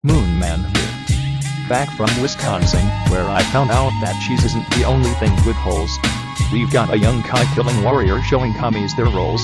Moon Man here. Back from Wisconsin, where I found out that cheese isn't the only thing with holes. We've got a young kite-killing warrior showing commies their roles.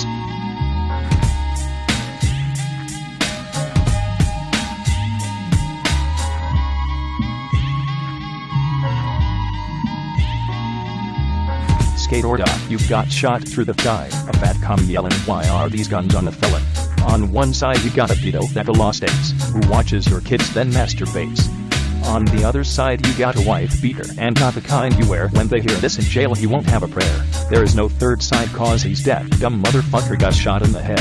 Skate or die, you've got shot through the thigh. A fat commie yelling, why are these guns on the felon? On one side you got a pedo that the law states, who watches your kids then masturbates. On the other side you got a wife beater, and not the kind you wear. When they hear this in jail he won't have a prayer. There is no third side cause he's dead. Dumb motherfucker got shot in the head.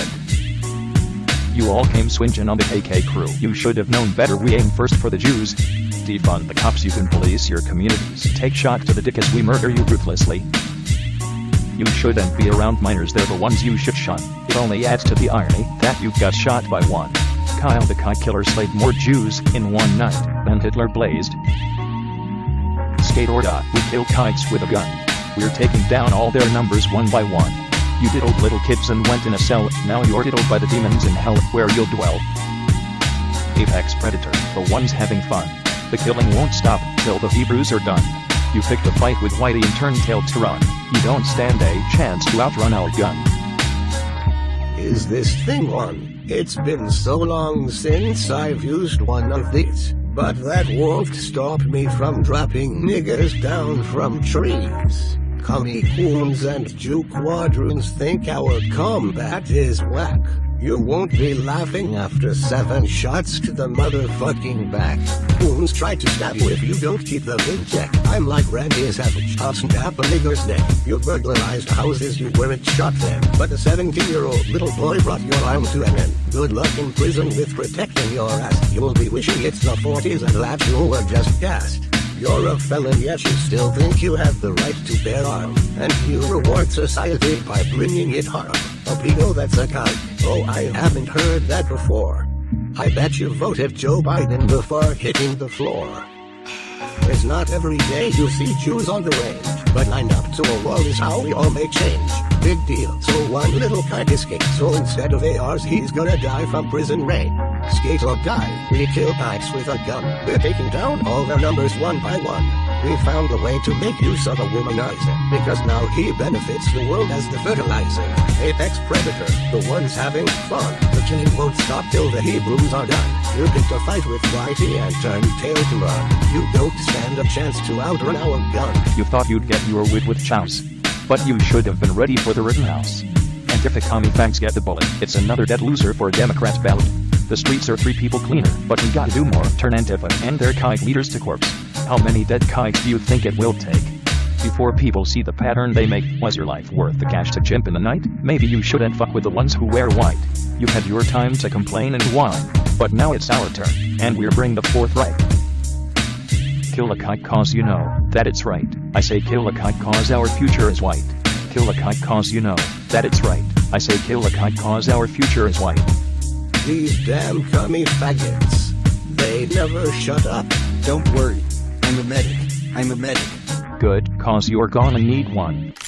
You all came swinging on the KK crew. You should have known better, we aim first for the Jews. Defund the cops, you can police your communities. Take shot to the dick as we murder you ruthlessly. You shouldn't be around minors, they're the ones you should shun. It only adds to the irony that you got shot by one. Kyle the kite killer slayed more Jews in one night than Hitler blazed. Skate or die, we kill kites with a gun. We're taking down all their numbers one by one. You diddled little kids and went in a cell, now you're diddled by the demons in hell where you'll dwell. Apex Predator, the ones having fun. The killing won't stop till the Hebrews are done. You picked a fight with Whitey and turned tail to run. You don't stand a chance to outrun our gun. Is this thing on? It's been so long since I've used one of these, but that won't stop me from dropping niggers down from trees. Commie coons and Jew quadroons think our combat is whack. You won't be laughing after 7 shots to the motherfucking back. Coons try to stab you if you don't keep them in check. I'm like Randy Savage, I'll snap a nigger's neck. You burglarized houses, you weren't shot then, but a 17-year-old little boy brought your arm to an end. Good luck in prison with protecting your ass. You'll be wishing it's the 40s and that you were just gassed. You're a felon yet you still think you have the right to bear arms, and you reward society by bringing it home. A pedo that's a cunt. Oh, I haven't heard that before. I bet you voted Joe Biden before hitting the floor. It's not every day you see Jews on the range, but lined up to a wall is how we all make change. Big deal, so one little kite escaped, so instead of ARs he's gonna die from prison rain. Skate or die, we kill kites with a gun. We're taking down all their numbers one by one. We found a way to make use of a womanizer, because now he benefits the world as the fertilizer. Apex Predator, the ones having fun. The killing won't stop till the Hebrews are done. You picked a fight with Whitey and turned tail to run. You don't stand a chance to outrun our gun. You thought you'd get your wit with chows, but you should have been ready for the Rittenhouse. And if the commie fags get the bullet, it's another dead loser for a Democrat's ballot. The streets are 3 people cleaner, but we gotta do more. Turn Antifa and their kite leaders to corpse. How many dead kites do you think it will take before people see the pattern they make? Was your life worth the cash to jump in the night? Maybe you shouldn't fuck with the ones who wear white. You had your time to complain and whine, but now it's our turn, and we're bring the 4th right. Kill a kite cause you know that it's right. I say kill a kite cause our future is white. Kill a kite cause you know that it's right. I say kill a kite cause our future is white. These damn commie faggots, they never shut up. Don't worry, I'm a medic. Good, cause you're gonna need one.